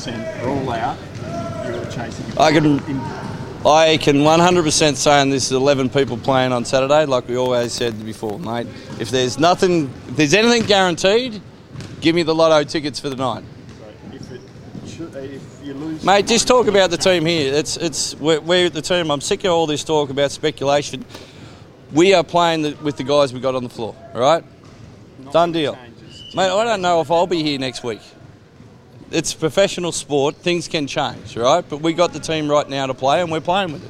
100% are all out, you're going to chase it. I can 100% say this is 11 people playing on Saturday, like we always said before, mate. If there's anything guaranteed, give me the lotto tickets for the night. If you lose, mate, just talk about the team here. We're the team. I'm sick of all this talk about speculation. We are playing with the guys we got on the floor, all right? Done deal. Mate, I don't know if I'll be here next week. It's professional sport. Things can change, right? But we got the team right now to play, and we're playing with it.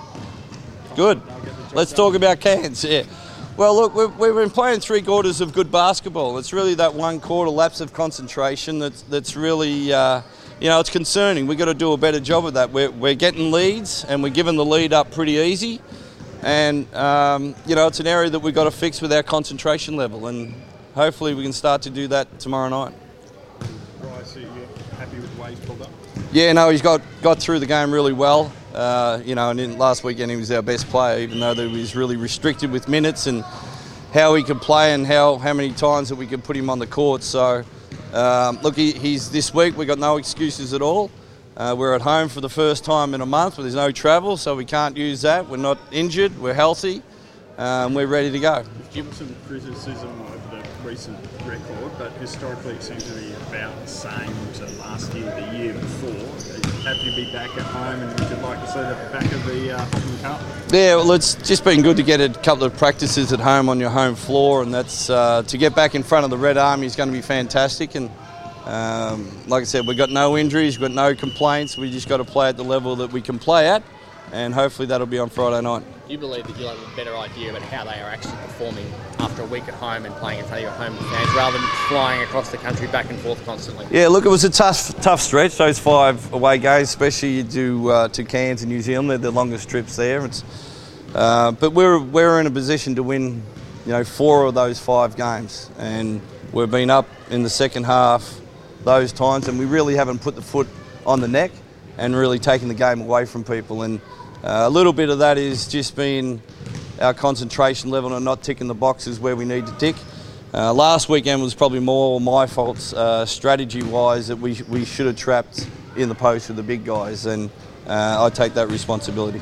Good. Let's talk about Cairns. Yeah. Well, look, we've been playing 3 quarters of good basketball. It's really that 1 quarter lapse of concentration that's really, it's concerning. We've got to do a better job of that. We're getting leads, and we're giving the lead up pretty easy. And, it's an area that we've got to fix with our concentration level. And hopefully we can start to do that tomorrow night. Bryce, are you happy with the way he's pulled up? Yeah, no, he's got through the game really well. And in last weekend he was our best player, even though he was really restricted with minutes and how he could play and how many times that we could put him on the court. So, look, he's this week, we've got no excuses at all. We're at home for the first time in a month, but there's no travel, so we can't use that. We're not injured, we're healthy, we're ready to go. Given some criticism of the recent record, but historically it seems to be about the same to last year, the year before. Happy to be back at home, and would you like to see the back of the Hoffman Cup? Yeah, well, it's just been good to get a couple of practices at home on your home floor, and that's to get back in front of the Red Army is going to be fantastic. And like I said, we've got no injuries, we've got no complaints. We just got to play at the level that we can play at, and hopefully that'll be on Friday night. Do you believe that you'll have a better idea about how they are actually performing after a week at home and playing in front of your home fans rather than flying across the country back and forth constantly? Yeah, look, it was a tough stretch, those 5 away games, especially you do to Cairns and New Zealand. They're the longest trips there. But we're in a position to win, 4 of those 5 games, and we've been up in the second half those times, and we really haven't put the foot on the neck and really taken the game away from people. And a little bit of that is just being our concentration level and not ticking the boxes where we need to tick. Last weekend was probably more my fault strategy-wise, that we should have trapped in the post with the big guys, and I take that responsibility.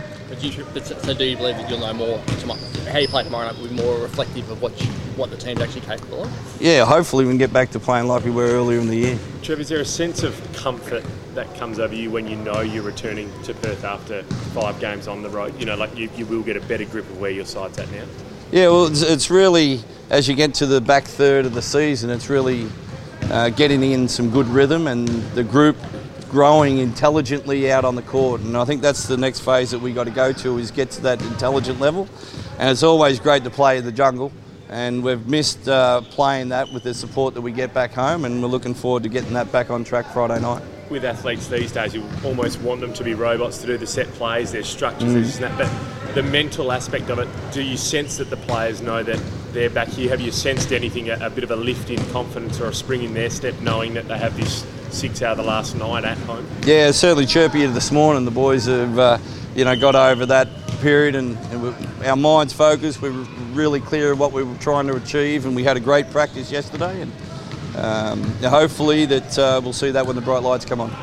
So do you believe that you'll know more how you play tomorrow night will be more reflective of what the team's actually capable of? Yeah, hopefully we can get back to playing like we were earlier in the year. Trev, is there a sense of comfort that comes over you when you know you're returning to Perth after 5 games on the road? You will get a better grip of where your side's at now? Yeah, well, it's really, as you get to the back third of the season, it's really getting in some good rhythm and the group growing intelligently out on the court, and I think that's the next phase that we got to go to, is get to that intelligent level. And it's always great to play in the jungle, and we've missed playing that with the support that we get back home, and we're looking forward to getting that back on track Friday night. With athletes these days, you almost want them to be robots to do the set plays, their structures, this and that, but the mental aspect of it, do you sense that the players know that they're back here? Have you sensed anything, a bit of a lift in confidence or a spring in their step, knowing that they have this 6 out of the last 9 at home? Yeah, certainly chirpier this morning. The boys have got over that period, and our minds focused. We were really clear of what we were trying to achieve, and we had a great practice yesterday, and hopefully that we'll see that when the bright lights come on.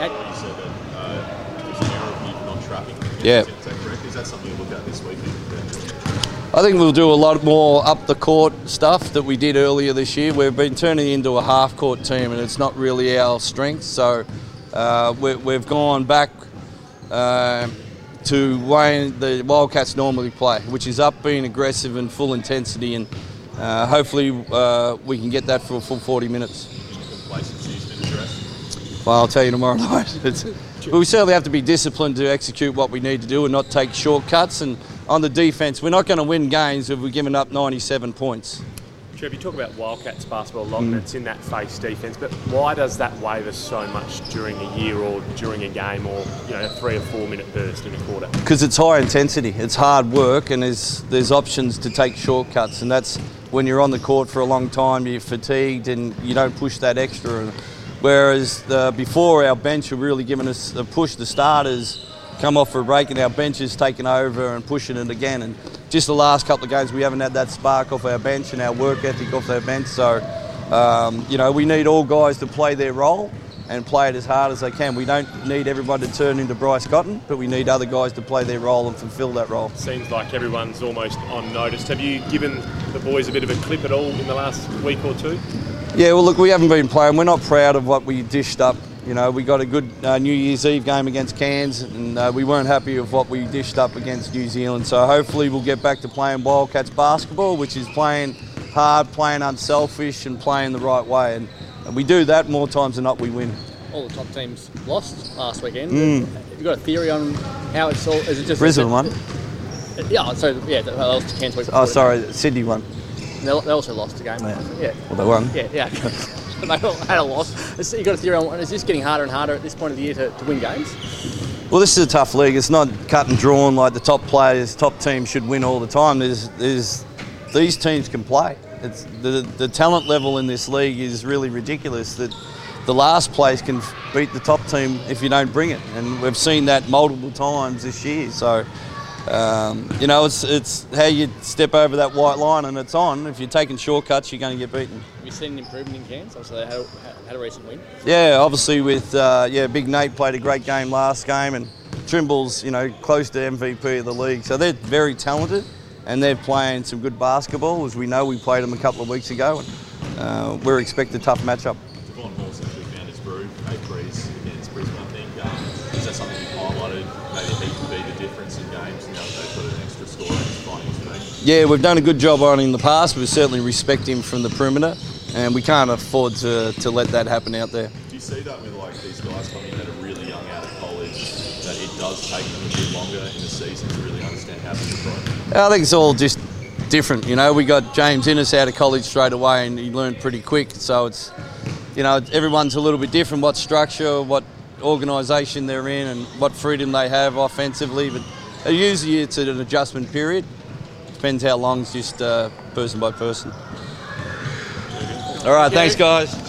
Yeah. Is that something you look at this week? I think we'll do a lot more up the court stuff that we did earlier this year. We've been turning into a half court team, and it's not really our strength. So we've gone back to way the Wildcats normally play, which is up, being aggressive and full intensity, and hopefully we can get that for a full 40 minutes. Well, I'll tell you tomorrow night. But we certainly have to be disciplined to execute what we need to do and not take shortcuts. And on the defence, we're not going to win games if we're giving up 97 points. Trev, you talk about Wildcats basketball a lot, and it's in that face defence, but why does that waver so much during a year or during a game, or a 3 or 4 minute burst in a quarter? Because it's high intensity, it's hard work, and there's options to take shortcuts, and that's when you're on the court for a long time, you're fatigued and you don't push that extra. Whereas before, our bench were really giving us a push. The starters come off for a break, and our bench is taking over and pushing it again. And just the last couple of games, we haven't had that spark off our bench and our work ethic off our bench. So, we need all guys to play their role, and play it as hard as they can. We don't need everybody to turn into Bryce Cotton, but we need other guys to play their role and fulfil that role. Seems like everyone's almost on notice. Have you given the boys a bit of a clip at all in the last week or two? Yeah, well, look, we haven't been playing. We're not proud of what we dished up. You know, we got a good New Year's Eve game against Cairns, and we weren't happy with what we dished up against New Zealand. So hopefully we'll get back to playing Wildcats basketball, which is playing hard, playing unselfish, and playing the right way. And we do that more times than not, we win. All the top teams lost last weekend. Have you got a theory on how it's all? Is it just Brisbane won. Yeah, so yeah, they lost to Cairns. Oh, sorry, Sydney won. They also lost the game. Yeah. Well, they won. Yeah. They all had a loss. You got a theory on? Is this getting harder and harder at this point of the year to win games? Well, this is a tough league. It's not cut and drawn like the top players, top teams should win all the time. These teams can play. It's the talent level in this league is really ridiculous. That the last place can beat the top team if you don't bring it, and we've seen that multiple times this year. So, you know, it's how you step over that white line and it's on. If you're taking shortcuts, you're going to get beaten. Have you seen an improvement in Cairns? Obviously, they had a recent win. Yeah, obviously with Big Nate played a great game last game, and Trimble's close to MVP of the league. So they're very talented, and they're playing some good basketball. As we know, we played them a couple of weeks ago, and we're expecting a tough matchup. Devon Hawson, we found his brew, 8 threes against Brisbane, I think. Is that something you've highlighted? Maybe he could be the difference in games, they've got an extra score and he's finding his feet? Yeah, we've done a good job on him in the past. We certainly respect him from the perimeter, and we can't afford to let that happen out there. Do you see that with these guys coming that are really young out of college, that it does take them a bit longer in the season to really understand how to be pro? I think it's all just different. We got James Innes out of college straight away, and he learned pretty quick. So it's, everyone's a little bit different. What structure, what organisation they're in, and what freedom they have offensively. But usually it's an adjustment period. Depends how long. It's just person by person. All right, thanks guys.